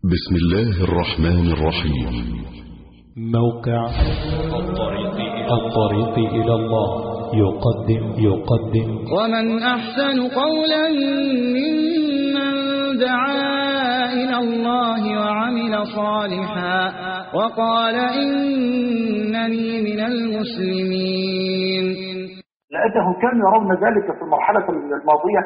بسم الله الرحمن الرحيم. موقع الطريق إلى الله يقدم ومن أحسن قولا ممن دعا إلى الله وعمل صالحا وقال إنني من المسلمين. لأنهم كانوا يرون ذلك في المرحلة الماضية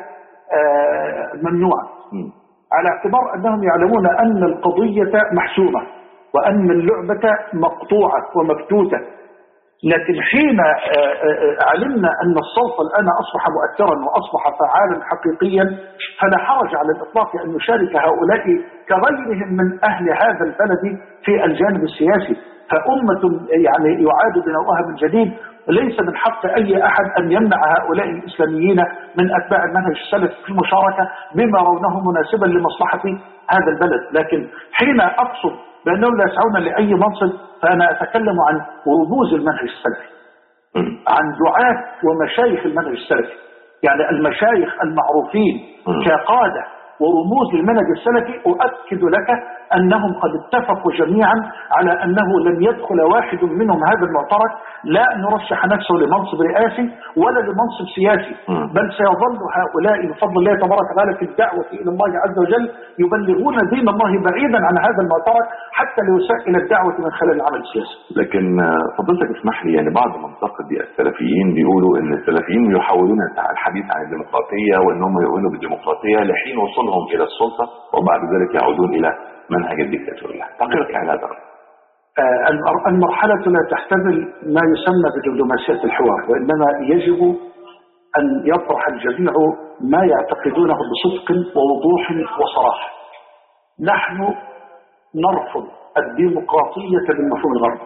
ممنوعا، على اعتبار أنهم يعلمون أن القضية محسومة وأن اللعبة مقطوعة ومفتوتة. لكن حين علمنا أن الصوت الآن أصبح مؤثرا وأصبح فعالا حقيقيا، فلا حرج على الإطلاق أن يشارك هؤلاء كغيرهم من أهل هذا البلد في الجانب السياسي. فأمة يعني يعاد بنوعها من جديد، ليس من حق أي أحد أن يمنع هؤلاء الإسلاميين من أتباع المنهج السلفي في المشاركة بما رونه مناسبا لمصلحة هذا البلد. لكن حين أقصد بأنهم لا يسعون لأي منصب، فأنا أتكلم عن رموز المنهج السلفي، عن دعاة ومشايخ المنهج السلفي، يعني المشايخ المعروفين كقادة ورموز المنهج السلفي. أؤكد لك أنهم قد اتفقوا جميعا على أنه لن يدخل واحد منهم هذا المعترك لا أن يرشح نفسه لمنصب رئاسي ولا لمنصب سياسي، بل سيظل هؤلاء بفضل الله تبارك وتعالى في الدعوة إلى الله عز وجل يبلغون دين الله بعيدا عن هذا المعترك حتى ليسهل الدعوة من خلال العمل السياسي. لكن فضلتك اسمح لي، يعني بعض منطقة السلفيين بيقولوا أن السلفيين يحاولون الحديث عن الديمقراطية وأنهم يؤمنوا بالديمقراطية لحين وصولهم إلى السلطة وبعد ذلك يعودون إلى منهج الدكتاتورية. تقرأ على هذا المرحلة لا تحتمل ما يسمى بدبلوماسية الحوار، وإنما يجب أن يطرح الجميع ما يعتقدونه بصدق ووضوح وصراحة. نحن نرفض الديمقراطية بالمفهوم الغربي.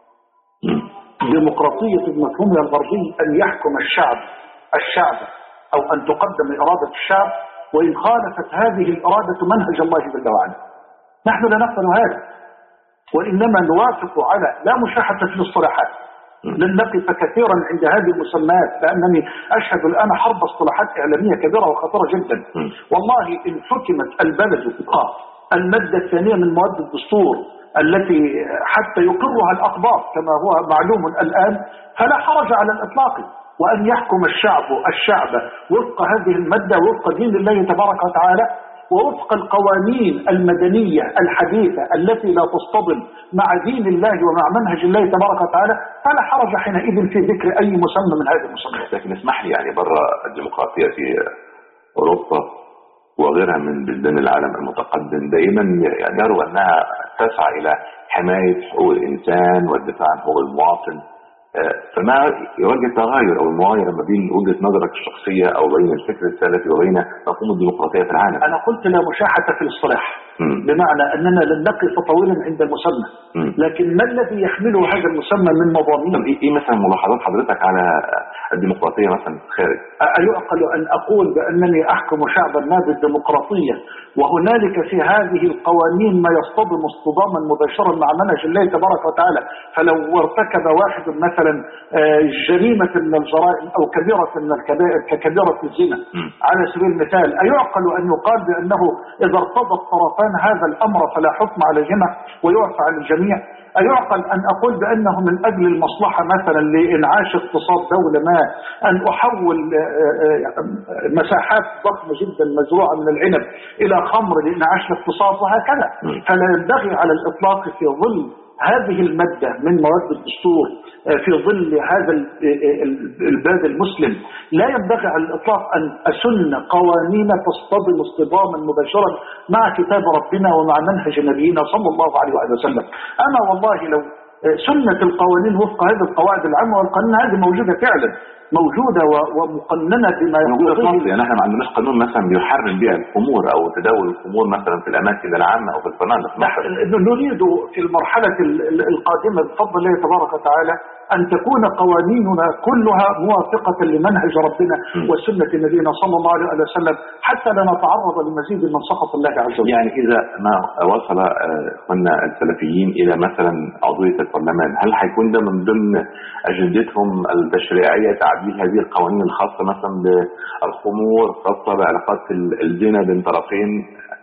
ديمقراطية بالمفهوم الغربي أن يحكم الشعب أو أن تقدم إرادة الشعب وإن خالفت هذه الإرادة منهج الله جل وعلا. نحن لا نقبل هذا، وإنما نوافق على لا مشاحة في الاصطلاحات. لن نقف كثيرا عند هذه المسميات، لأنني أشهد الآن حرب اصطلاحات إعلامية كبيرة وخطيرة جدا. والله إن حكمت البلد المادة الثانية من مواد الدستور التي حتى يقرها الأقباط كما هو معلوم الآن، فلا حرج على الإطلاق وأن يحكم الشعب وفق هذه المادة وفق دين الله تبارك وتعالى ووفق القوانين المدنية الحديثة التي لا تصطدم مع دين الله ومع منهج الله تبارك وتعالى، فلا حرج حينئذ في ذكر أي مسمى من هذه المسميات. لكن اسمح لي، يعني برا الديمقراطية في أوروبا وغيرها من بلدان العالم المتقدم دائما يعني يروا أنها تسعى إلى حماية حقوق الإنسان والدفاع عن حقوق المواطن. فما يوجد تغير أو المغايرة ما بين وجهة نظرك الشخصية أو بين الفكر السلفي وبين مفهوم الديمقراطية في العالم؟ أنا قلت لا مشاحة في الاصطلاح، بمعنى أننا لن نقف طويلا عند المسمى، لكن ما الذي يحمله هذا المسمى من مضامين؟ إيه مثلا ملاحظات حضرتك على الديمقراطية مثلا في الخارج؟ أيعقل أن أقول بأنني أحكم شعبا ما بالديمقراطية وهنالك في هذه القوانين ما يصطدم اصطداما مباشرا مع منهج الله تبارك وتعالى؟ فلو ارتكب واحد مثلا جريمة من الجرائم أو كبيرة من الكبائر ككبيرة الزنا على سبيل المثال، أيعقل أن يقال بأنه إذا ارتضى الطرفان هذا الأمر فلا حكم عليهما ويعفى عن الجميع؟ أيعقل أن أقول بأنه من أجل المصلحة مثلا لإنعاش اقتصاد دولة ما أن أحول مساحات ضخمة جدا مزروعة من العنب إلى خمر لإنعاش الاقتصاد وهكذا؟ فلا ينبغي على الإطلاق في ظل هذه المادة من مواد الدستور، في ظل هذا البلد المسلم، لا ينبغي على الإطلاق أن أسن قوانين تصطدم اصطداما مباشرا مع كتاب ربنا ومع منهج نبينا صلى الله عليه وسلم. أنا والله لو سنة القوانين وفق هذه القواعد العامة والقانون هذه موجودة فعلا، موجودة ومقننة بما موجودة في مصر. يعني احنا ما عندناش قانون مثلا بيحرم بها الخمور او تداول الخمور مثلا في الاماكن العامة او في الفنادق. نريد في المرحلة القادمة بفضل الله تبارك وتعالى أن تكون قوانيننا كلها موافقة لمنهج ربنا وسنة نبينا صلى الله عليه وسلم حتى لا نتعرض لمزيد من سخط الله عز وجل. يعني إذا ما وصل اخواننا السلفيين إلى مثلا عضوية البرلمان، هل هيكون ده من ضمن أجندتهم التشريعية تعديل هذه القوانين الخاصة مثلا بالخمور، خاصة بعلاقات الزنا بين طرفين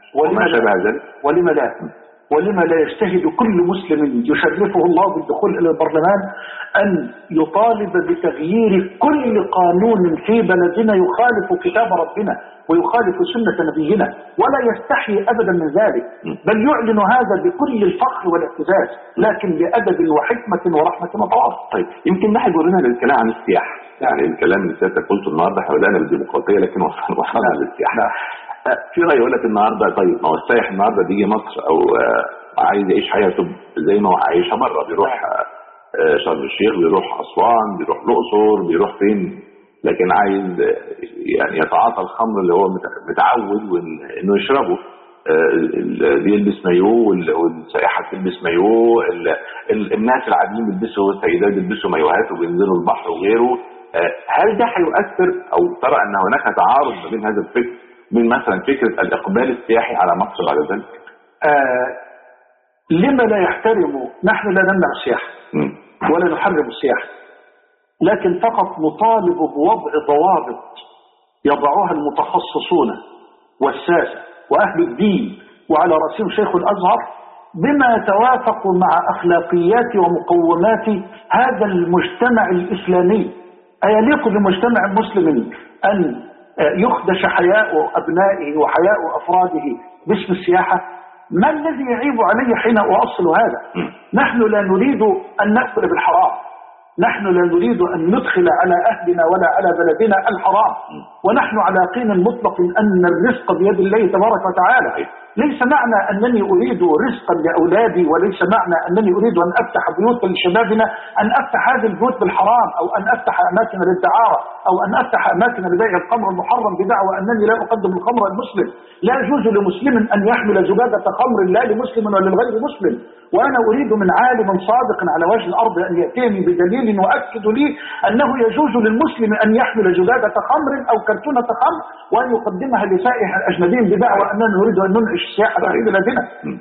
وما شابه ذلك. ولما لا يجتهد كل مسلم يشرفه الله بالدخول إلى البرلمان أن يطالب بتغيير كل قانون في بلدنا يخالف كتاب ربنا ويخالف سنة نبينا، ولا يستحي أبدا من ذلك، بل يعلن هذا بكل الفخر والاعتزاز، لكن بأدب وحكمة ورحمة وتواضع. طيب يمكن نحن قلنا للكلام عن السياحة، يعني الكلام اللي سيادتك قلته النهارده حولنا بالديمقراطية لكن وصلنا للسياحة. في رأي يقول لك النهارده طيب ما هو السائح النهارده بيجي مصر او عايز يعيش حياته زي ما هو عايشها بره، بيروح شرم الشيخ، بيروح أسوان، بيروح الأقصر، بيروح فين، لكن عايز يعني يتعاطى الخمر اللي هو متعود انه يشربه، بيلبس مايو والسائحة تلبس مايو، الناس العاديين بيلبسوا، السيدات بيلبسوا مايوهات وبينزلوا البحر وغيره. هل ده هيؤثر او ترى ان هناك تعارض ما بين هذا الفكر من مثلا فكرة الإقبال السياحي على مصر بعد ذلك؟ لما لا يحترم؟ نحن لا نمنع السياحة ولا نحرم السياحة، لكن فقط نطالب بوضع ضوابط يضعها المتخصصون والساسة وأهل الدين وعلى رأسهم شيخ الأزهر بما يتوافق مع أخلاقيات ومقومات هذا المجتمع الإسلامي. أيليق بمجتمع مسلم أن يخدش حياء أبنائه وحياء أفراده باسم السياحة؟ ما الذي يعيب علي حين أؤصل هذا؟ نحن لا نريد أن نأكل بالحرام، نحن لا نريد أن ندخل على أهلنا ولا على بلدنا الحرام، ونحن على يقين مطلق أن الرزق بيد الله تبارك وتعالى. ليس معنى أنني أريد رزقا لأولادي، وليس معنى أنني أريد أن أفتح بيوتا لشبابنا أن أفتح هذه البيوت بالحرام، أو أن أفتح أماكن للدعارة، أو أن أفتح أماكن لبيع الخمر المحرم بدعوى أنني لا أقدم الخمر المسلم. لا يجوز لمسلم أن يحمل زبادة خمر لا لمسلم ولا لغير مسلم، وأنا أريد من عالم صادق على وجه الأرض أن يأتيني بدليل يؤكد لي أنه يجوز للمسلم أن يحمل زبادة خمر أو كرتونة خمر وأن يقدمها لسائح الأجنبيين بدعوى أننا نريد أن ننعش السياحة في بلادنا.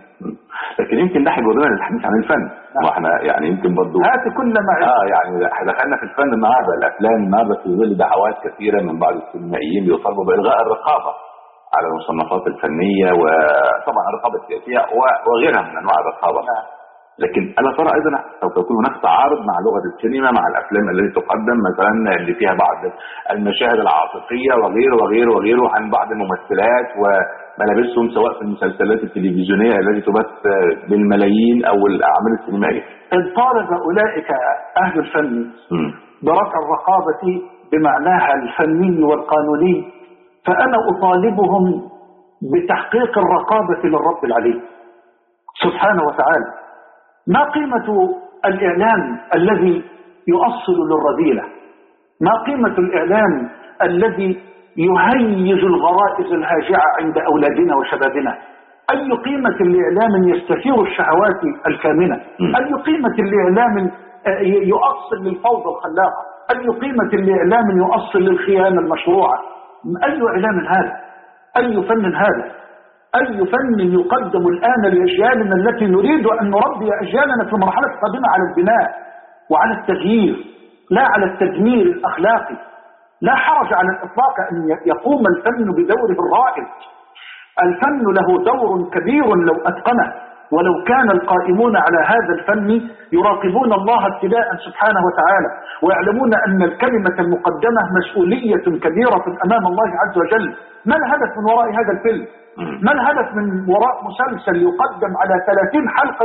لكن يمكن نحن بدنا الحديث عن الفن، واحنا يعني يمكن برضه هات كل ما يعني دخلنا في الفن النهارده، الافلام النهارده في ظل دعوات كثيره من بعض السينمائيين بيطالبوا بالغاء الرقابه على المصنفات الفنيه وطبعا الرقابه السياسيه وغيرها من انواع الرقابه. لكن ألا ترى أيضا سوف يكون هناك تعارض مع لغة السينما مع الأفلام التي تقدم مثلا اللي فيها بعض المشاهد العاطفية وغيره عن بعض الممثلات وملابسهم سواء في المسلسلات التلفزيونية التي تبث بالملايين أو الأعمال السينمائية؟ إن طالب أولئك أهل الفن برفع الرقابة بمعناها الفني والقانوني، فأنا أطالبهم بتحقيق الرقابة للرب العلي سبحانه وتعالى. ما قيمة الإعلام الذي يؤصل للرذيلة؟ ما قيمة الإعلام الذي يهيج الغرائز الهاجعة عند أولادنا وشبابنا؟ أي قيمة لإعلام يستثير الشهوات الكامنة؟ أي قيمة لإعلام يؤصل للفوضى الخلاقة؟ أي قيمة لإعلام يؤصل للخيانة المشروعة؟ أي إعلام هذا؟ أي فن هذا؟ أي فن يقدم الآن لأجيالنا التي نريد أن نربي أجيالنا في المرحلة القادمة على البناء وعلى التغيير لا على التدمير الأخلاقي؟ لا حرج على الإطلاق أن يقوم الفن بدوره الرائد. الفن له دور كبير لو أتقنه، ولو كان القائمون على هذا الفن يراقبون الله ابتداء سبحانه وتعالى ويعلمون أن الكلمة المقدمة مسؤولية كبيرة أمام الله عز وجل. ما الهدف من وراء هذا الفيلم؟ ما الهدف من وراء مسلسل يقدم على 30 حلقة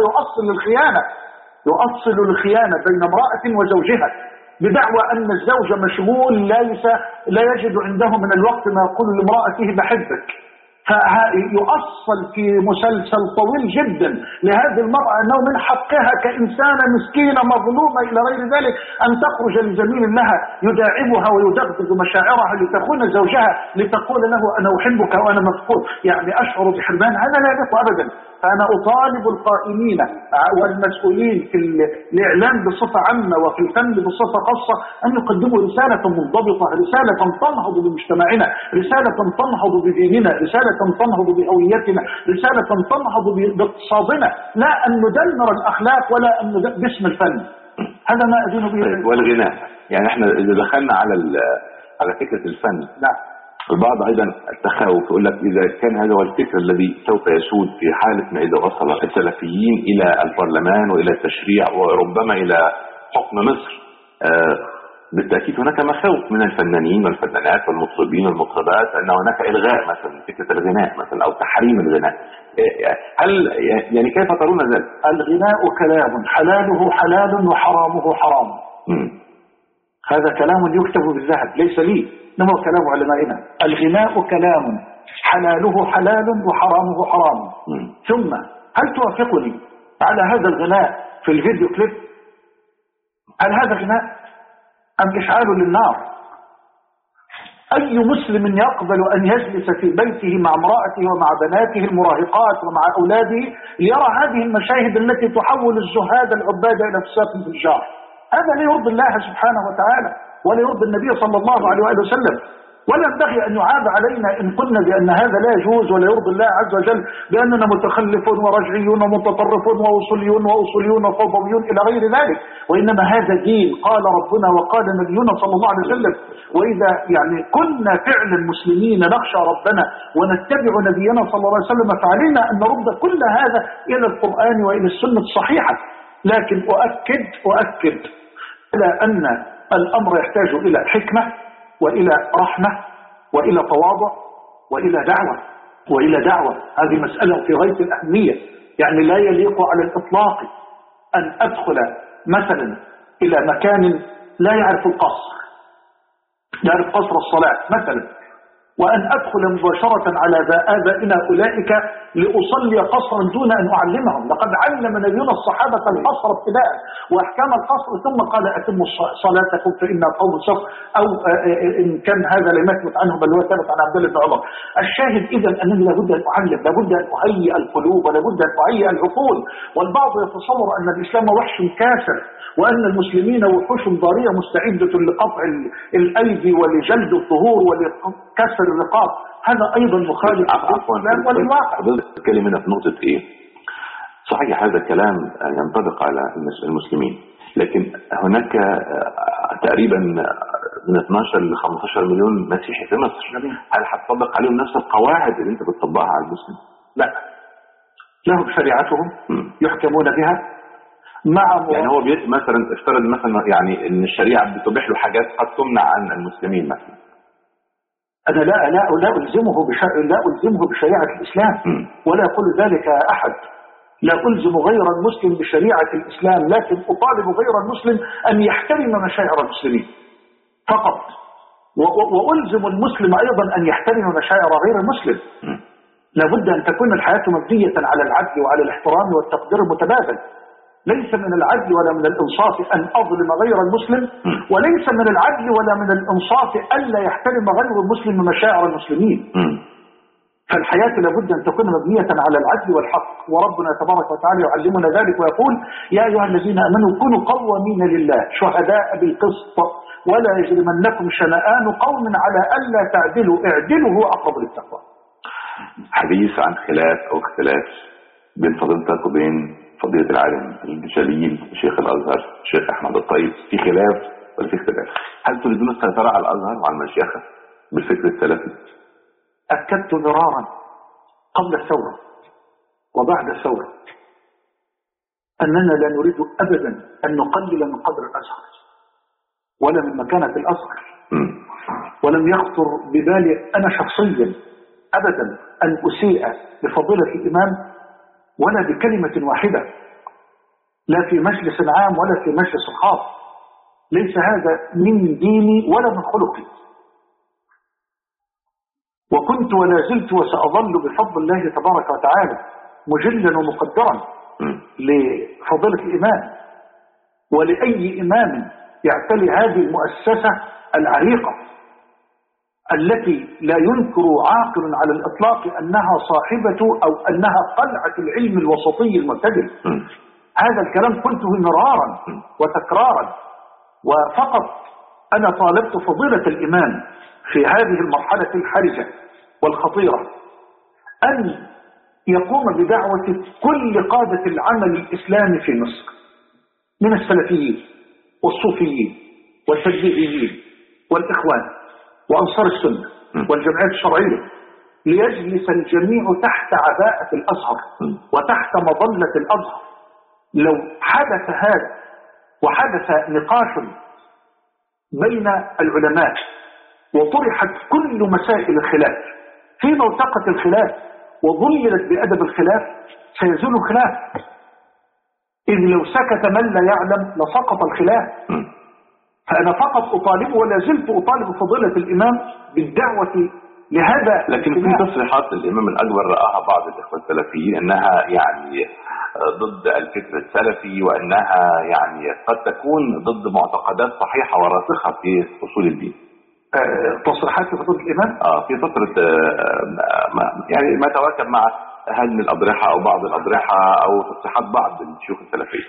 يؤصل الخيانة بين امرأة وزوجها بدعوى أن الزوج مشغول لا يجد عنده من الوقت ما يقول لامرأته بحبك، فيؤصل في مسلسل طويل جدا لهذه المرأة أنه من حقها كإنسانة مسكينة مظلومة إلى غير ذلك أن تخرج لزميل لها يداعبها ويدغدغ مشاعرها لتخون زوجها لتقول له أنا أحبك وأنا مفقود، يعني أشعر بحرمان. هذا لا يليق أبدا. فأنا أطالب القائمين والمسؤولين في الإعلام بصفة عامة وفي الفن بصفة خاصة أن يقدموا رسالة منضبطة، رسالة تنهض بمجتمعنا، رسالة تنهض بديننا، رسالة تنهض بهويتنا، رسالة تنهض باقتصادنا، لا أن ندمر الأخلاق ولا أن باسم الفن. هذا ما أدين به. والغناء، يعني احنا إذا دخلنا على فكرة الفن، نعم، البعض أيضا التخوف يقول لك إذا كان هذا هو الفكر الذي سوف يسود في حالة ما إذا وصل السلفيين إلى البرلمان وإلى التشريع وربما إلى حكم مصر، بالتأكيد هناك مخاوف من الفنانين والفنانات والمطربين والمطربات أن هناك إلغاء مثلا فكرة الغناء مثلا أو تحريم الغناء. هل يعني كيف ترون ذلك؟ الغناء كلام حلاله حلال وحرامه حرام. هذا كلام يكتب بالذهب ليس لي، إنما هو كلام علمائنا. الغناء كلام حلاله حلال وحرامه حرام. ثم هل توافقني على هذا الغناء في الفيديو كليب؟ هل هذا غناء أم إشعال للنار؟ أي مسلم يقبل أن يجلس في بيته مع امرأته ومع بناته المراهقات ومع أولاده ليرى هذه المشاهد التي تحول الزهاد العباد إلى فساق الفجار؟ هذا لا يرضي الله سبحانه وتعالى ولا يرضي النبي صلى الله عليه وآله وسلم، ولا ينبغي أن يعاب علينا إن قلنا بأن هذا لا يجوز ولا يرضي الله عز وجل بأننا متخلفون ورجعيون ومتطرفون وأصوليون وفوضويون إلى غير ذلك، وإنما هذا دين قال ربنا وقال نبينا صلى الله عليه وسلم. وإذا يعني كنا فعلا مسلمين نخشى ربنا ونتبع نبينا صلى الله عليه وسلم فعلينا أن نرد كل هذا إلى القرآن وإلى السنة الصحيحة. لكن أؤكد إلى أن الأمر يحتاج إلى حكمة وإلى رحمة وإلى تواضع وإلى دعوة. هذه مسألة في غاية الأهمية. يعني لا يليق على الإطلاق أن أدخل مثلا إلى مكان لا يعرف القصر، لا يعرف قصر الصلاة مثلا، وأن أدخل مباشرة على آبائنا أولئك لأصلي قصرا دون أن أعلمهم. لقد علم نبينا الصحابة القصر ابتداء وأحكام القصر ثم قال أتموا صلاتكم فإن قوم صف، أو إن كان هذا لم يثبت عنه بل هو ثبت عن عبد الله بن عمر. الشاهد إذن أنني لابد أن أعلم، لابد أن أهيئ القلوب ولابد أن أهيئ العقول. والبعض يتصور أن الإسلام وحش كاسر وأن المسلمين وحوش ضارية مستعدة لقطع الأيدي ولجلد الظهور ولكسر الرقاب. هذا أيضا مخالف والواقع. حضرتك تتكلم هنا في نقطة إيه؟ صحيح هذا الكلام ينطبق على المسلمين، لكن هناك تقريبا من 12 ل 15 مليون مسيحي في مصر. هل هتطبق عليهم نفس القواعد اللي انت بتطبقها على المسلم؟ لا، لهم شريعتهم يحكمون بها مع يعني هو مثلا افترض مثلا يعني ان الشريعة بتبيح له حاجات قد تمنع عن المسلمين مثلا. أنا لا ألزمه بشريعة الإسلام ولا أقول ذلك أحد. لا ألزم غير المسلم بشريعة الإسلام، لكن أطالب غير المسلم أن يحترم مشاعر المسلمين فقط، وألزم المسلم أيضا أن يحترم مشاعر غير المسلم. لابد أن تكون الحياة مبنية على العدل وعلى الاحترام والتقدير المتبادل. ليس من العدل ولا من الإنصاف أن أظلم غير المسلم، وليس من العدل ولا من الإنصاف ألا يحترم غير المسلم مشاعر المسلمين. فالحياة لابد أن تكون مبنية على العدل والحق، وربنا تبارك وتعالى يعلمنا ذلك ويقول يا أيها الذين آمنوا كونوا قوامين لله شهداء بالقسط ولا يجرمنكم شنآن قوم على ألا تعدلوا اعدلوا هو أقرب للتقوى. حديث عن خلاف أو اختلاف بين فضيلتك وبين فضيلة العالم الجليل شيخ الأزهر شيخ أحمد الطيب، في خلاف ولا في اختلاف؟ هل تريدون السيطرة على الأزهر وعلى المشيخة بالفكر السلفي؟ أكدت مرارا قبل الثورة وبعد الثورة أننا لا نريد أبدا أن نقلل من قدر الأزهر ولا من مكانة الأزهر، ولم يخطر ببالي أنا شخصيا أبدا أن أسيء لفضيلة الإمام ولا بكلمة واحدة، لا في مجلس عام ولا في مجلس خاص. ليس هذا من ديني ولا من خلقي، وكنت ولا زلت وسأظل بفضل الله تبارك وتعالى مجلا ومقدرا لفضيلة الإمام ولأي إمام يعتلي هذه المؤسسة العريقة التي لا ينكر عاقل على الإطلاق أنها صاحبة أو أنها قلعة العلم الوسطي المعتدل. هذا الكلام قلته مرارا وتكرارا، وفقط أنا طالبت فضيلة الإمام في هذه المرحلة الحرجة والخطيرة أن يقوم بدعوة كل قادة العمل الإسلامي في مصر من السلفيين والصوفيين والتجديديين والإخوان وأنصار السنة والجمعيات الشرعية، ليجلس الجميع تحت عباءة الأزهر وتحت مظلة الأزهر. لو حدث هذا وحدث نقاش بين العلماء وطرحت كل مسائل الخلاف في موثقة الخلاف وظللت بأدب الخلاف، سيزول الخلاف. إذ لو سكت من لا يعلم لسقط الخلاف. فأنا فقط أطالب ولا زلت أطالب فضيلة الإمام بالدعوة لهذا. لكن في تصريحات الإمام الأكبر رآها بعض الإخوة السلفيين أنها يعني ضد الفكر السلفي، وأنها يعني قد تكون ضد معتقدات صحيحة وراسخة في أصول الدين. تصريحات فضيلة الإمام في فترة يعني ما تواكب مع هدم الأضرحة أو بعض الأضرحة أو تصريحات بعض الشيوخ السلفية.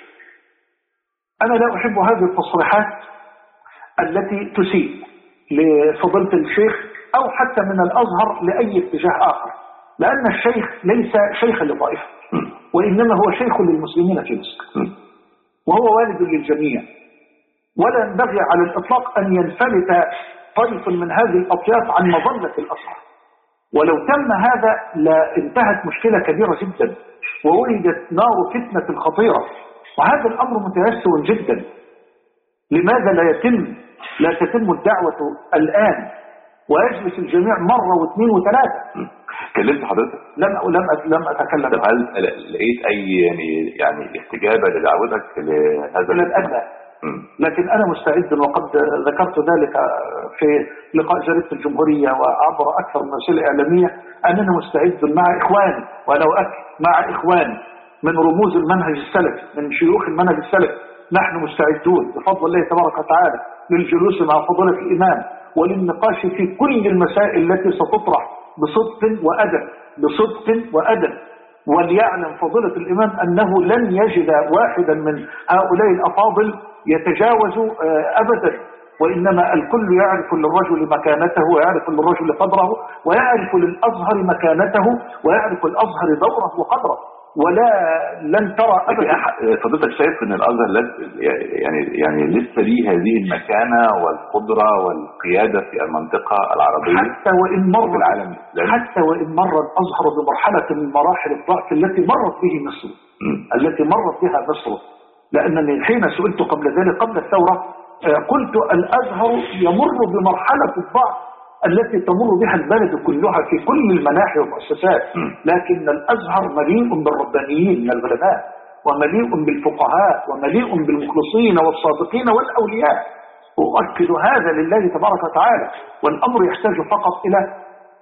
أنا لا أحب هذه التصريحات التي تسيء لفضيلة الشيخ أو حتى من الأزهر لأي اتجاه آخر، لأن الشيخ ليس شيخا لطائفة، وإنما هو شيخ للمسلمين في مصر، وهو والد للجميع، ولا ينبغي على الإطلاق أن ينفلت طيف من هذه الأطياف عن مظلة الأزهر. ولو تم هذا لانتهت مشكلة كبيرة جدا وولدت نار فتنة خطيرة، وهذا الأمر متيسر جدا. لماذا لا تتم الدعوة الآن ويجلس الجميع مرة واثنين وثلاثة؟ كلمت حضرتك؟ لم أتكلم. طب هل لقيت أي يعني استجابة لدعوتك لهذا الأدنى؟ لكن أنا مستعد، وقد ذكرت ذلك في لقاء جريدة الجمهورية وعبر أكثر من وسيلة إعلامية، أننا مستعد مع إخواني، ولو مع إخواني من رموز المنهج السلفي، من شيوخ المنهج السلفي، نحن مستعدون بفضل الله تبارك وتعالى للجلوس مع فضيلة الإمام وللنقاش في كل المسائل التي ستطرح بصدق وأدب. وليعلم فضيلة الإمام أنه لن يجد واحدا من هؤلاء الأفاضل يتجاوز أبدا، وإنما الكل يعرف للرجل مكانته ويعرف للرجل قدره ويعرف للأزهر مكانته ويعرف الأزهر دوره وقدره، لن ترى أبدا. فضيلتك شايف أن الأزهر يعني لسه ليه هذه المكانة والقدرة والقيادة في المنطقة العربية حتى وإن مر العالم، حتى وإن مر الأزهر بمرحلة من مراحل الضعف التي مرت بها مصر. لأنني حين سئلت قبل ذلك قبل الثورة قلت الأزهر يمر بمرحلة الضعف التي تمر بها البلد كلها في كل المناحي والمؤسسات، لكن الأزهر مليء بالربانيين من العلماء، ومليء بالفقهاء، ومليء بالمخلصين والصادقين والأولياء. أؤكد هذا لله تبارك وتعالى، والأمر يحتاج فقط إلى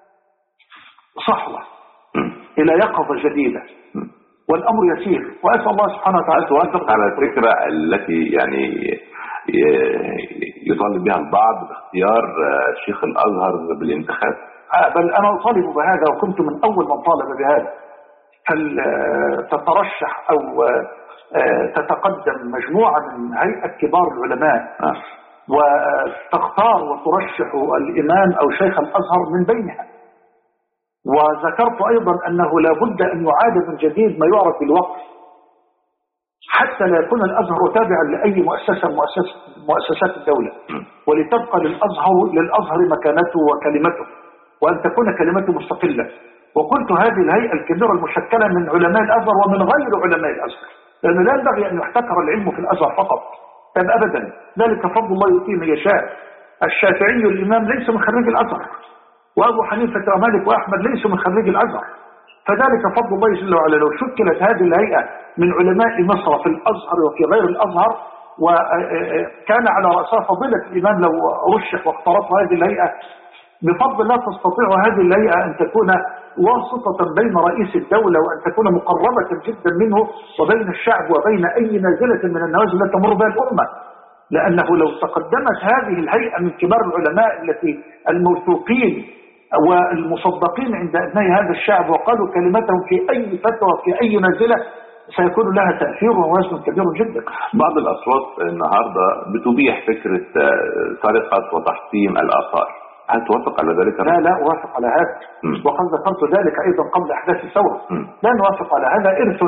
صحوة، إلى يقظة جديدة، والأمر يسير. وأسأل الله سبحانه وتعالى توافق على الفكرة التي يعني يطالب بها البعض باختيار شيخ الأزهر بالانتخاب. بل أنا أطالب بهذا، وكنت من أول من طالب بهذا. هل تترشح أو تتقدم مجموعة من هيئة كبار العلماء وتختار وترشح الإمام أو شيخ الأزهر من بينها. وذكرت أيضا أنه لا بد أن يعاد من جديد ما يعرف بالوقف، حتى لا يكون الأزهر تابعا لأي مؤسسات الدولة، ولتبقى للأزهر مكانته وكلمته، وأن تكون كلمته مستقلة. وقلت هذه الهيئة الكبيرة المشكلة من علماء الأزهر ومن غير علماء الأزهر، لأنه لا ينبغي أن يحتكر العلم في الأزهر فقط، أبدا، ذلك فضل الله يؤتيه من يشاء. الشافعي الإمام ليس من خريج الأزهر، وأبو حنيفة ومالك وأحمد ليسوا من خريج الأزهر، فذلك فضل الله جل وعلا. لو شكلت هذه الهيئة من علماء مصر في الأزهر وفي غير الأزهر، وكان على رأسها فضيلة الإمام لو رشح واختارته هذه الهيئة، بفضل الله تستطيع هذه الهيئة أن تكون واسطة بين رئيس الدولة، وأن تكون مقربة جدا منه وبين الشعب وبين أي نازلة من النوازل التي تمر بها الأمة. لأنه لو تقدمت هذه الهيئة من كبار العلماء التي الموثوقين والمصدقين عند أبناء هذا الشعب وقالوا كلمتهم في أي فتوى في أي نازلة، سيكون لها تأثير ووزن كبير جدا. بعض الأصوات النهاردة بتبيح فكرة سرقة وتحطيم الآثار، هل توافق على ذلك؟ لا أوافق على هذا، وقد ذكرت ذلك أيضا قبل أحداث الثورة. لا نوافق على هذا، إرث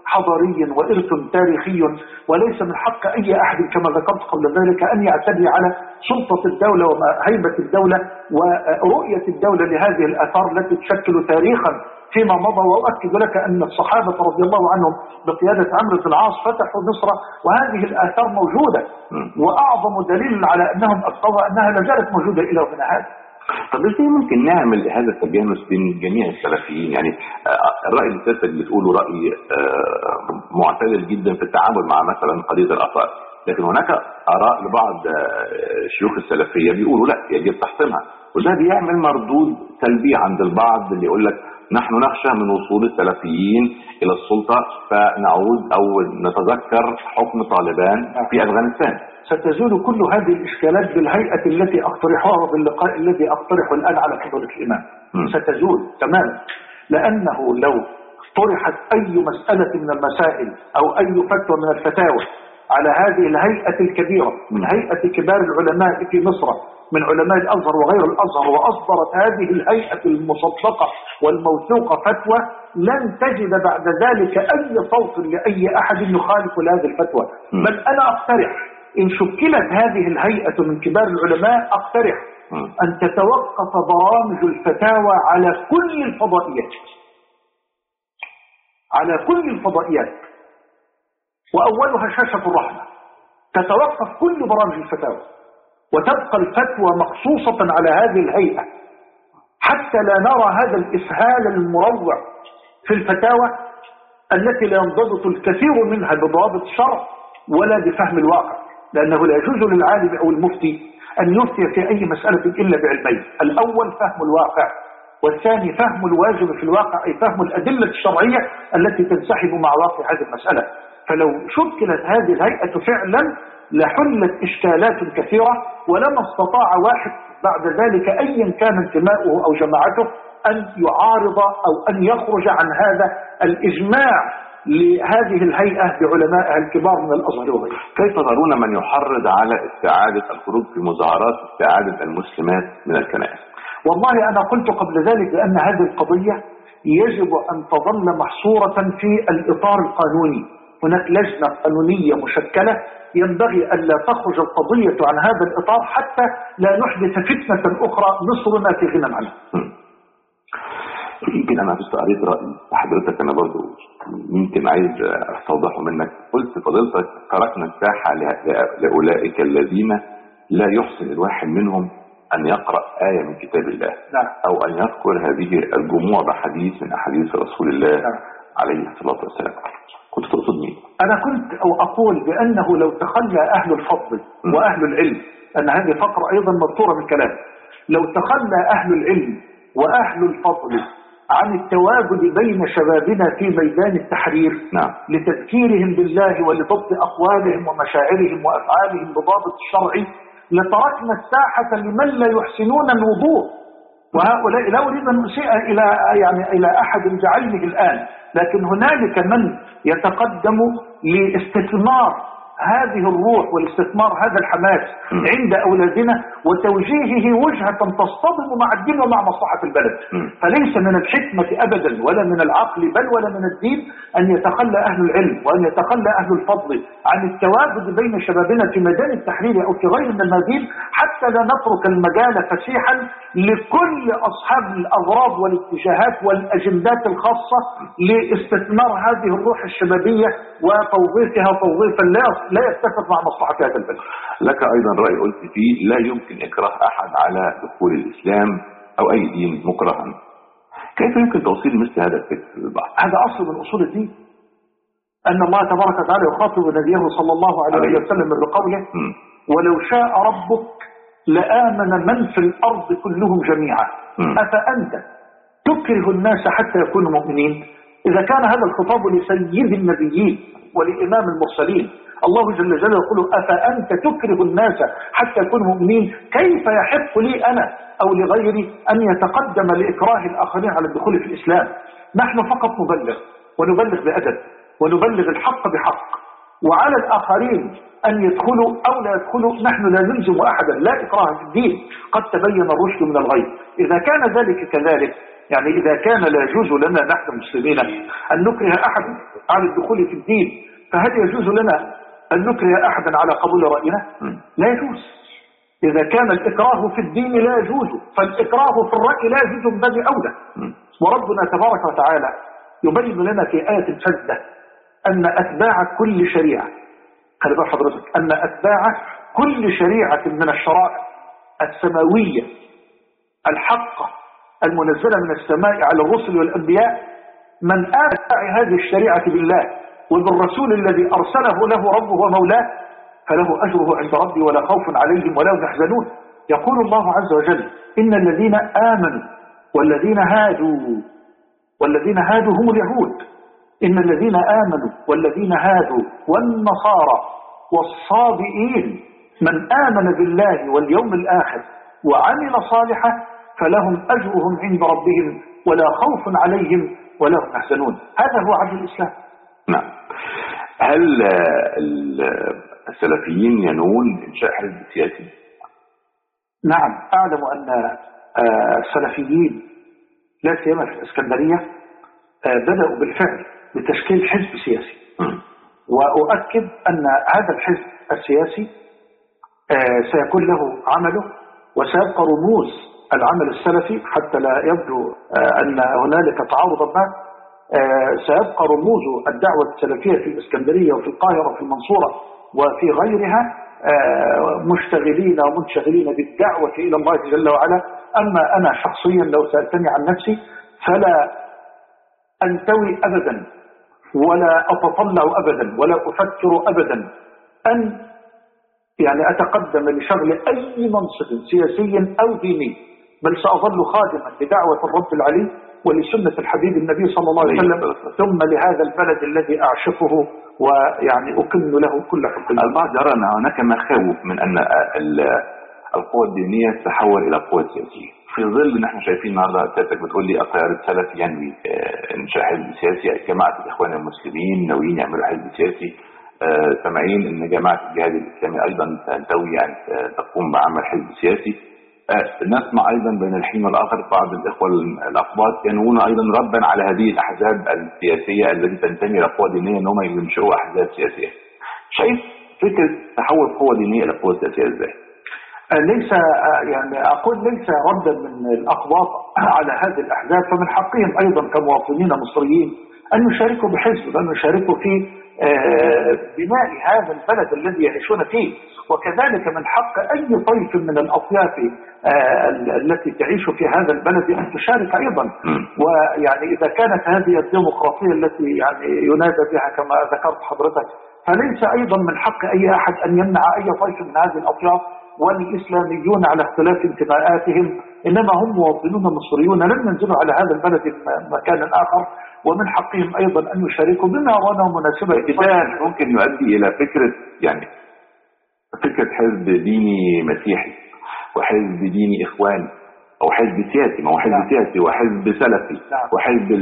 حضاري وإرث تاريخي، وليس من حق أي أحد كما ذكرت قبل ذلك أن يعتدي على سلطة الدولة وهيبة الدولة ورؤية الدولة لهذه الآثار التي تشكل تاريخا فيما مضى. وأؤكد لك أن الصحابة رضي الله عنهم بقيادة عمرو بن العاص فتحوا مصر وهذه الآثار موجودة، وأعظم دليل على أنهم أبقوها أنها لازالت موجودة إلى ومن هذا. طب ازاي ممكن نعمل هذا التجانس بين جميع السلفيين؟ يعني الرأي اللي سيادتك بتقوله رأي معتدل جدا في التعامل مع مثلا قضية الآثار، لكن هناك آراء لبعض شيوخ السلفية بيقولوا لا يجب تحطيمها، وده بيعمل مردود سلبي عند البعض اللي يقول لك نحن نخشى من وصول السلفيين إلى السلطة فنعود أو نتذكر حكم طالبان في أفغانستان. ستزول كل هذه الإشكالات بالهيئة التي أقترحها وباللقاء الذي أقترحه الآن على فضيلة الإمام. ستزول تماما، لأنه لو طرحت أي مسألة من المسائل أو أي فتوى من الفتاوى على هذه الهيئة الكبيرة من هيئة كبار العلماء في مصر من علماء الأزهر وغير الأزهر، وأصدرت هذه الهيئة المصدقة والموثوقة فتوى، لن تجد بعد ذلك أي صوت لأي أحد يخالف هذه الفتوى. بل أنا أقترح إن شكلت هذه الهيئة من كبار العلماء أقترح أن تتوقف برامج الفتاوى على كل الفضائيات، على كل الفضائيات، وأولها شاشة الرحمة، تتوقف كل برامج الفتاوى وتبقى الفتوى مخصوصة على هذه الهيئة، حتى لا نرى هذا الإسهال المروع في الفتاوى التي لا ينضبط الكثير منها بضوابط الشرع ولا بفهم الواقع، لأنه لا يجوز للعالم أو المفتي أن يفتي في أي مسألة إلا بعلمين: الأول فهم الواقع، والثاني فهم الواجب في الواقع، أي فهم الأدلة الشرعية التي تنسحب مع واقع هذه المسألة. فلو شكلت هذه الهيئة فعلا لحلت إشكالات كثيرة، ولما استطاع واحد بعد ذلك أيا كان انتماؤه أو جماعته أن يعارض أو أن يخرج عن هذا الإجماع لهذه الهيئة بعلمائها الكبار من الأزهر وغيره. كيف ترون من يحرض على استعادة الخروج في مظاهرات استعادة المسلمات من الكنائس؟ والله أنا قلت قبل ذلك بأن هذه القضية يجب أن تظل محصورة في الإطار القانوني. هناك لجنة قانونية مشكلة ينبغي أن لا تخرج القضية عن هذا الإطار حتى لا نحدث فتنة أخرى مصرنا في غنى عنها. يمكن أنا قريت رأي حضرتك، أنا برضو يمكن عايز أستوضحه منك. قلت فضيلتك تركنا الساحة لأولئك الذين لا يحسن الواحد منهم أن يقرأ آية من كتاب الله أو أن يذكر هذه الجموع بحديث من أحاديث رسول الله عليه الصلاة والسلام. كنت تقصد مين؟ أنا كنت أقول بأنه لو تخلى أهل الفضل وأهل العلم، أن هذه فقرة أيضا مذكورة من كلام، لو تخلى أهل العلم وأهل الفضل عن التواجد بين شبابنا في ميدان التحرير لتذكيرهم بالله ولضبط أقوالهم ومشاعرهم وأفعالهم بضابط الشرعي، لتركنا الساحة لمن لا يحسنون الوضوء. وهؤلاء لا أريد أن أسيء إلى أحد بعينه الآن، لكن هنالك من يتقدم لاستثمار هذه الروح والاستثمار هذا الحماس عند أولادنا وتوجيهه وجهة تصطدم مع الدين ومع مصلحة البلد. فليس من الحكمة أبدا ولا من العقل بل ولا من الدين أن يتخلى أهل العلم وأن يتخلى أهل الفضل عن التواجد بين شبابنا في ميدان التحرير أو في غير من الميادين، حتى لا نترك المجال فسيحا لكل أصحاب الأغراض والاتجاهات والأجندات الخاصة لاستثمار هذه الروح الشبابية وتوظيفها توظيفا لا يتفق مع مصلحة هذا البلد. لك أيضا رأي قلت فيه لا يمكن إكراه أحد على دخول الإسلام أو أي دين مكرها. كيف يمكن توصيل مثل هذا الفكر للبعض؟ هذا أصل من أصول الدين، أن الله تبارك وتعالى يخاطب نبيه صلى الله عليه وسلم بقوله: ولو شاء ربك لآمن من في الأرض كلهم جميعا أفأنت تكره الناس حتى يكونوا مؤمنين. إذا كان هذا الخطاب لسيد النبيين ولإمام المرسلين، الله جل جلاله يقول: أفأنت تكره الناس حتى يكونوا مؤمنين، كيف يحق لي أنا أو لغيري أن يتقدم لإكراه الآخرين على الدخول في الإسلام؟ نحن فقط نبلغ، ونبلغ بأدب، ونبلغ الحق بحق، وعلى الآخرين أن يدخلوا أو لا يدخلوا. نحن لا نلزم أحدا، لا إكراه في الدين، قد تبين الرشد من الغي. إذا كان ذلك كذلك يعني إذا كان لا يجوز لنا نحن مسلمين أن نكره أحد على الدخول في الدين، فهل يجوز لنا أن نكره أحدا على قبول رأينا؟ لا يجوز. إذا كان الإكراه في الدين لا يجوز، فالإكراه في الرأي لا يجوز من باب أولى. وربنا تبارك وتعالى يبين لنا في آية الفزة أن أتباع كل شريعة، خلي بال حضرتك، أن أتباع كل شريعة من الشرائع السماوية الحقة المنزلة من السماء على الرسل والأنبياء، من آمن هذه الشريعة بالله وبالرسول الذي أرسله له ربه ومولاه فله أجره عند ربي ولا خوف عليهم ولا هم يحزنون. يقول الله عز وجل إن الذين آمنوا والذين هادوا هم اليهود، إن الذين آمنوا والذين هادوا والنصارى والصابئين من آمن بالله واليوم الآخر وعمل صالحا فلهم أجرهم عند ربهم ولا خوف عليهم ولا هم يحزنون. هذا هو عدل الإسلام. نعم. هل السلفيين ينون إنشاء حزب سياسي؟ نعم، أعلم أن السلفيين لا سيما في الإسكندرية بدأوا بالفعل بتشكيل حزب سياسي. وأؤكد أن هذا الحزب السياسي سيكون له عمله وسيبقى رموز العمل السلفي حتى لا يبدو أن هنالك تعارضا ما. سيبقى رموز الدعوة السلفية في الإسكندرية وفي القاهرة وفي المنصورة وفي غيرها مشتغلين ومنشغلين بالدعوة إلى الله جل وعلا. أما أنا شخصيا لو سألتني عن نفسي فلا أنتوي أبدا ولا أتطلع أبدا ولا أفكر أبدا أن يعني أتقدم لشغل أي منصب سياسي أو ديني، بل سأظل خادما لدعوة الرب العلي ولسنة الحبيب النبي صلى الله عليه وسلم ثم لهذا البلد الذي أعشقه ويعني أكن له كل حب. البعض يرى أن هناك مخاوف من أن القوى الدينية تتحول إلى قوى سياسية، في ظل ان احنا شايفين النهارده سيادتك بتقول لي التيار السلفي ينوي انشاء حزب سياسي، جماعه الاخوان المسلمين ناويين يعملوا حزب سياسي، سامعين ان جماعه الجهاد الاسلامي ايضا تنتوي يعني تقوم بعمل حزب سياسي. نسمع ايضا بين الحين والاخر بعض الاخوه الاقباط ينوون ايضا ردا على هذه الاحزاب السياسيه التي تنتمي الى قوى دينيه ان هم ينشئوا احزاب سياسيه. شايف فكره تحول قوى دينيه الى قوى سياسيه ازاي؟ ليس يعني أقول ليس ردا من الأقباط على هذه الأحزاب، فمن حقهم أيضا كمواطنين مصريين أن يشاركوا بحزب، أن يشاركوا في بناء هذا البلد الذي يعيشون فيه، وكذلك من حق أي طيف من الأطياف التي تعيش في هذا البلد أن تشارك أيضا. ويعني إذا كانت هذه الديمقراطية التي يعني ينادى بها كما ذكرت حضرتك، فليس أيضا من حق أي أحد أن يمنع أي طيف من هذه الأطياف، والإسلاميون على اختلاف انتماءاتهم إنما هم مواطنون مصريون لم ينزلوا على هذا البلد في مكان آخر، ومن حقهم أيضا أن يشاركوا بما رأوا مناسبة. كده ممكن يؤدي إلى فكرة يعني فكرة حزب ديني مسيحي وحزب ديني إخواني أو حزب سياسي، ما هو حزب سياسي وحزب سلفي وحزب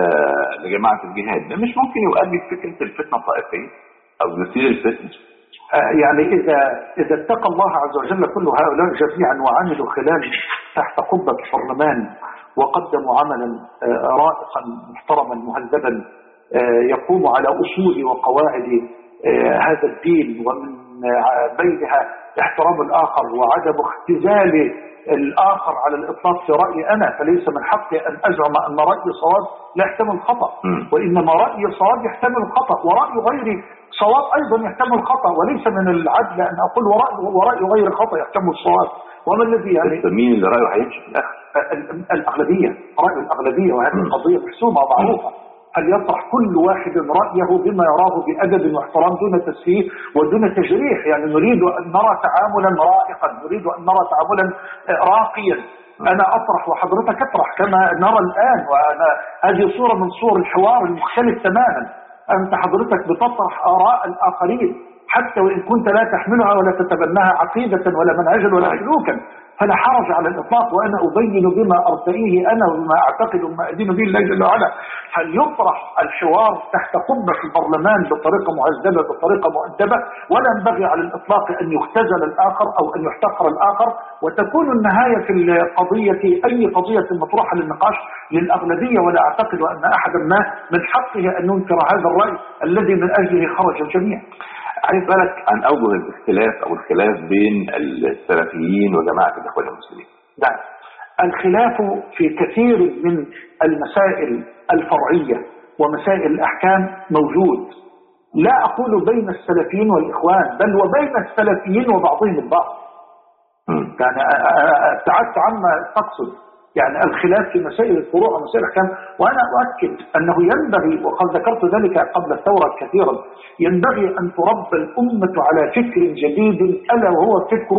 لجماعة الجهاد، ده مش ممكن يؤدي لفكرة الفتنة الطائفية أو يثير الفتنة؟ يعني إذا اتقى الله عز وجل كل هؤلاء جميعا وعملوا خلال تحت قبة البرلمان وقدموا عملا رائقا محترما مهذبا يقوم على أصول وقواعد هذا الدين، ومن بينها احترام الآخر وعدم اختزال الآخر على الإطلاق في رأيي أنا، فليس من حقي أن أزعم أن رأيي صواب لا يحتمل الخطأ، وإنما رأيي صواب يحتمل الخطأ، ورأي غيري صواب أيضا يحتمل الخطأ، وليس من العدل أن أقول ورأي غير خطأ يحتمل الصواب. وما الذي يعني مين اللي رأيه هيمشي في الآخر؟ الأغلبية، رأي الأغلبية، وهذه قضية محسومة ومعروفة. هل يطرح كل واحد رأيه بما يراه بأدب واحترام دون تسفيه ودون تجريح؟ يعني نريد أن نرى تعاملا رائقا، نريد أن نرى تعاملا راقيا. أنا أطرح وحضرتك أطرح كما نرى الآن، وأنا هذه صورة من صور الحوار المختلف تماما. أنت حضرتك بتطرح آراء الآخرين حتى وإن كنت لا تحملها ولا تتبناها عقيدة ولا منهجا ولا سلوكا، فلا حرج على الإطلاق، وأنا أبين بما أرتئيه أنا وما أعتقد وما أدين به الله جل وعلا. فليطرح الحوار تحت قبة البرلمان بطريقة مهذبة بطريقة مؤدبة، ولا ينبغي على الإطلاق أن يختزل الآخر أو أن يحتقر الآخر، وتكون النهاية في القضية أي قضية مطروحة للنقاش للأغلبية. ولا أعتقد أن أحدا ما من حقه أن ينكر هذا الرأي الذي من أجله خرج الجميع. عايز بالك عن أوجه الاختلاف أو الخلاف بين السلفيين وجماعة الإخوان المسلمين. نعم، الخلاف في كثير من المسائل الفرعية ومسائل الأحكام موجود، لا أقول بين السلفيين والإخوان، بل وبين السلفيين وبعضهم البعض. يعني ابتعدت عما تقصد، يعني الخلاف في مسائل الفروع ومسائل الأحكام. وأنا أؤكد أنه ينبغي، وقد ذكرت ذلك قبل الثورة كثيرا، ينبغي أن تربى الأمة على فكر جديد، ألا وهو فكر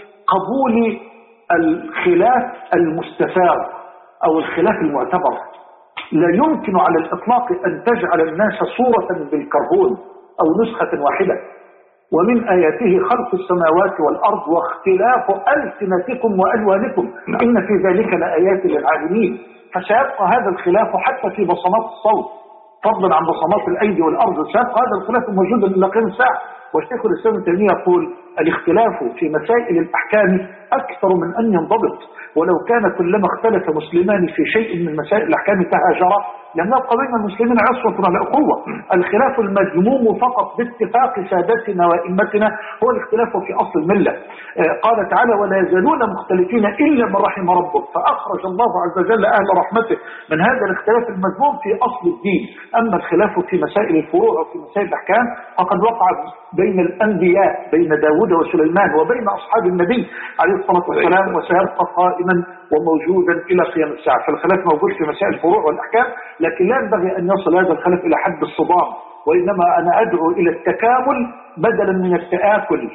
قبول الخلاف المستفاد أو الخلاف المعتبر. لا يمكن على الإطلاق أن تجعل الناس صورة بالكربون أو نسخة واحدة. ومن آياته خلق السماوات والأرض واختلاف ألسنتكم وألوانكم إن في ذلك لآيات للعالمين. فسيبقى هذا الخلاف حتى في بصمات الصوت، فضلا عن بصمات الأيدي والأرض، سيبقى هذا الخلاف موجودا إلى قيام الساعة. والشيخ الإسلام ابن تيمية يقول الاختلاف في مسائل الأحكام أكثر من أن ينضبط، ولو كان كلما اختلف مسلمان في شيء من مسائل الأحكام تهاجرا لم يبقى بين المسلمين عصوة ولا أخوة. الخلاف المذموم فقط باتفاق سادتنا وإمتنا هو الاختلاف في أصل الملة. قال تعالى ولا يزالون مختلفين إلا من رحم ربك، فأخرج الله عز وجل أهل رحمته من هذا الاختلاف المذموم في أصل الدين. أما الخلاف في مسائل الفروع وفي مسائل الأحكام فقد وقع بين الأنبياء، بين داود وسليمان وبين أصحاب النبي عليه الصلاة والسلام، وسيبقى قائما وموجودا إلى قيام الساعة. فالخلاف موجود في مسائل الفروع والأحكام، لكن لا ينبغي أن يصل هذا الخلاف إلى حد الصدام، وإنما أنا أدعو إلى التكامل بدلا من التآكل،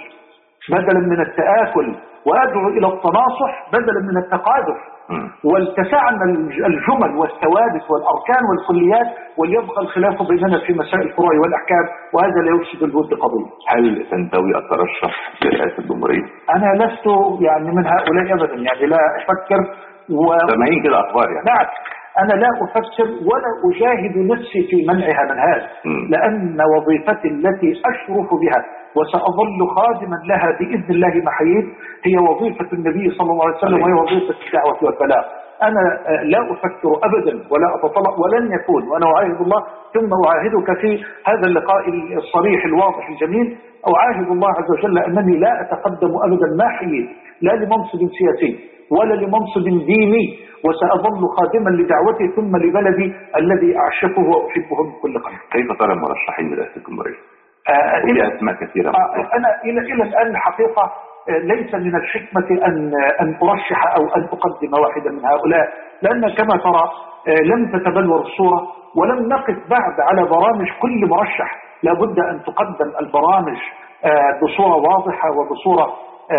وأدعو إلى التناصح بدلا من التقادف، والتسعنا الجمل والثوابت والأركان والكليات، وليبقى الخلاف بيننا في مسائل الفروع والأحكام، وهذا لا يفسد الود قضية. هل تنتوي الترشح لرئاسة الجمهورية؟ أنا لست يعني من هؤلاء أبدا، يعني لا أفكر سامعين كده أخبار يعني. نعم، أنا لا أفكر ولا أجاهد نفسي في منعها من هذا، لأن وظيفتي التي أشرف بها وسأظل خادما لها بإذن الله محيط هي وظيفة النبي صلى الله عليه وسلم، وهي وظيفة الدعوة والبلاغ. أنا لا أفكر أبدا ولا أتطلع ولن يكون، وأنا أعاهد الله ثم أعاهدك في هذا اللقاء الصريح الواضح الجميل، أعاهد الله عز وجل أنني لا أتقدم أبدا ما حييت، لا لمنصب سياسي ولا لمنصب ديني، وسأظل خادما لدعوتي ثم لبلدي الذي أعشقه وأحبه من كل قلب. كيف ترى المرشحين لرئاسة الجمهورية؟ إلى أسماء كثيرة. أنا إلى الآن الحقيقة ليس من الحكمة أن أرشح أو أن أقدم واحدا من هؤلاء، لأن كما ترى لم تتبلور الصورة، ولم نقف بعد على برامج كل مرشح. لابد أن تقدم البرامج بصورة واضحة وبصورة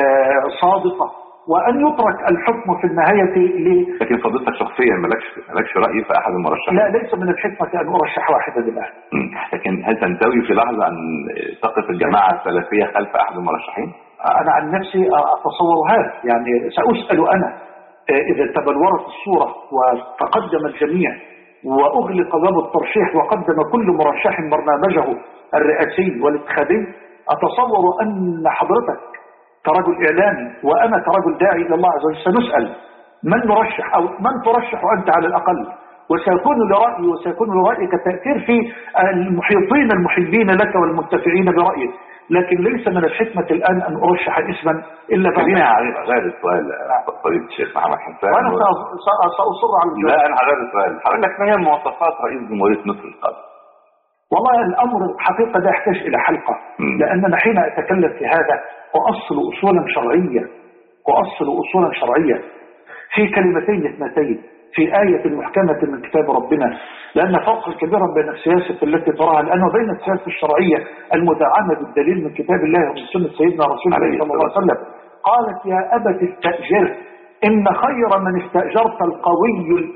صادقة، وأن يترك الحكم في النهاية لكن فضيلتك شخصيا مالكش رأي في أحد المرشحين؟ لا، ليس من الحكمة أن أرشح واحدا الآن. لكن هل تنتوي في لحظة أن تقف الجماعة السلفية خلف أحد المرشحين؟ أنا عن نفسي أتصور هذا، يعني سأسأل أنا إذا تبلورت الصورة وتقدم الجميع وأغلق باب الترشيح وقدم كل مرشح برنامجه الرئاسي والانتخابي، أتصور أن حضرتك كرجل إعلامي وأنا كرجل داعي إلى الله عز وجل سنسأل من نرشح أو من ترشح أنت على الأقل، وسيكون لرأيي وسيكون لرأيك تأثير في المحيطين المحبين لك والمنتفعين برأيك، لكن ليس من الحكمة الآن أن أرشح اسما إلا خلينا غير السؤال فضيلة الشيخ محمد حسان، وأنا سأصر على الجواب. لا، أنا غير السؤال. هقول لك ما هي مواصفات رئيس جمهورية مصر القادم؟ والله الأمر حقيقة لا يحتاج إلى حلقة، لأننا حين أتكلم في هذا أؤصل أصولا شرعية في كلمتين اثنتين في آية محكمة من كتاب ربنا، لأن فرقا كبيرا بين السياسة التي تراها الآن وبين السياسة الشرعية المدعمة بالدليل من كتاب الله ومن سنة سيدنا رسول الله صلى الله عليه وسلم. قالت يا أبت استأجره إن خير من استأجرت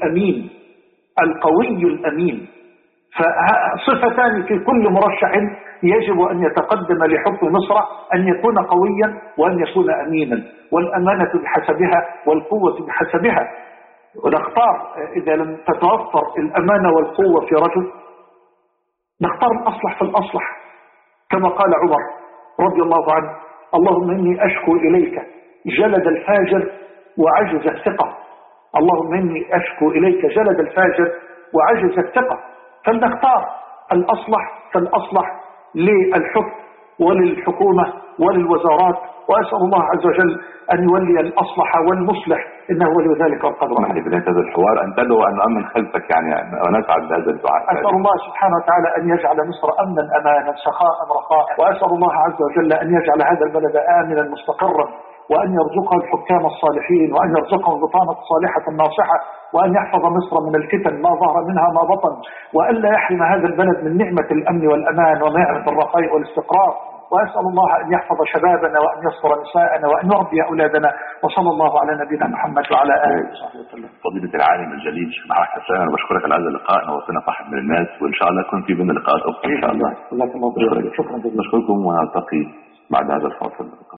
القوي الأمين. فصفتان في كل مرشح يجب أن يتقدم لحكم مصر أن يكون قويا وأن يكون أمينا، والأمانة بحسبها والقوة بحسبها. ونختار إذا لم تتوفر الأمانة والقوة في رجل نختار الأصلح فالأصلح، كما قال عمر رضي الله عنه: اللهم إني أشكو إليك جلد الفاجر وعجز الثقة. اللهم إني أشكو إليك جلد الفاجر وعجز الثقة. فلنختار الأصلح فالأصلح للحكم وللحكومة وللوزارات، وأسأل الله عز وجل أن يولي الأصلح والمصلح، إنه ولي ذلك والقدر. نحن في هذا الحوار أن تدعو أن نؤمن خلفك يعني ونسعد بهذا الدعاء. أسأل الله سبحانه وتعالى أن يجعل مصر أمنا أمانا سخاء رخاء، وأسأل الله عز وجل أن يجعل هذا البلد آمنا مستقرا، وأن يرزقها الحكام الصالحين، وأن يرزقها البطانة الصالحة الناصحة، وأن يحفظ مصر من الفتن ما ظهر منها ما بطن، وأن لا يحرم هذا البلد من نعمة الأمن والأمان ونعمة الرخاء والاستقرار. وأسأل الله أن يحفظ شبابنا وأن يصبر نساءنا وأن يربي أولادنا. وصلى الله على نبينا محمد وعلى آله وصحبه وسلم. فضيلة العالم الجليل شيخ محمد حسان، أنا بشكرك على هذا اللقاء، نورتنا صاحب من الناس، وإن شاء الله يكون في بيننا لقاءات أخرى إن شاء الله. جزاك الله خير. شكرا جزيلا. نشكركم ونلتقي بعد هذا الفاصل.